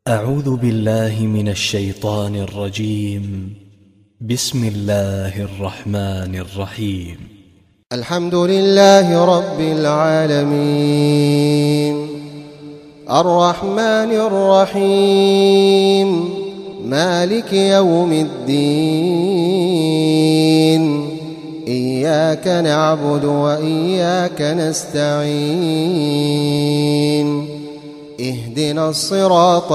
أعوذ بالله من الشيطان الرجيم. بسم الله الرحمن الرحيم. الحمد لله رب العالمين، الرحمن الرحيم، مالك يوم الدين. إياك نعبد وإياك نستعين. اهدنا الصراط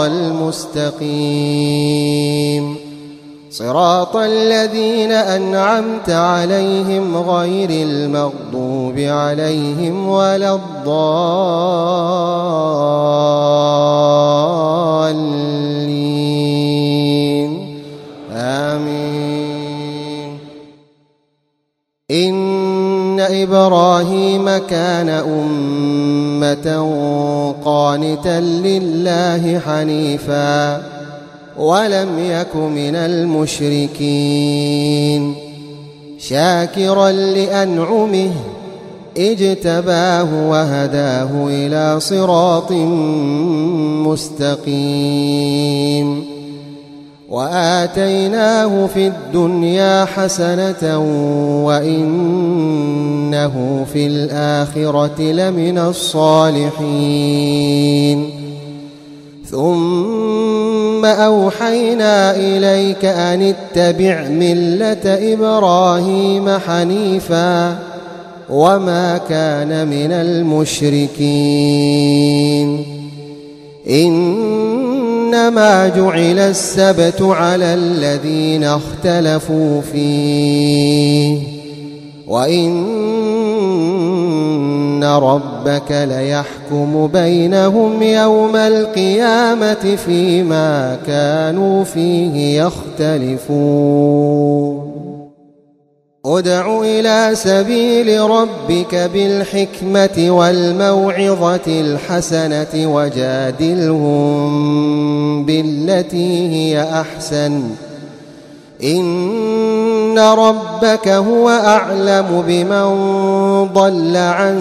المستقيم، صراط الذين أنعمت عليهم غير المغضوب عليهم ولا الضالين. آمين. إن إبراهيم كان أمة قانتا لله حنيفا ولم يك من المشركين، شاكرا لأنعمه اجتباه وهداه إلى صراط مستقيم. وآتيناه في الدنيا حسنة وإنه في الآخرة لمن الصالحين. ثم أوحينا إليك أن اتبع ملة إبراهيم حنيفا وما كان من المشركين. إنما جعل السبت على الذين اختلفوا فيه، وإن ربك ليحكم بينهم يوم القيامة فيما كانوا فيه يختلفون. ادع إلى سبيل ربك بالحكمة والموعظة الحسنة وجادلهم بالتي هي أحسن. إن ربك هو أعلم بمن ضل عن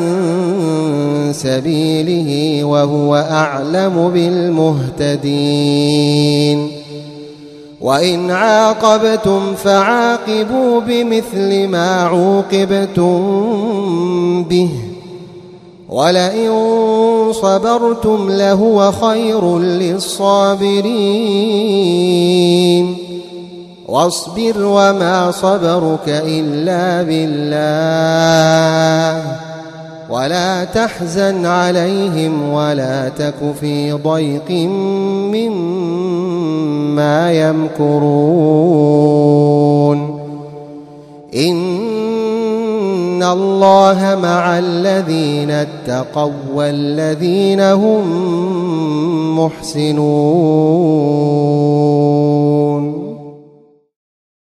سبيله وهو أعلم بالمهتدين. وإن عاقبتم فعاقبوا بمثل ما عوقبتم به ولئن صبرتم لهو خير للصابرين. واصبر وما صبرك إلا بالله ولا تحزن عليهم ولا تك في ضيق مما يمكرون. إن الله مع الذين اتقوا والذين هم محسنون.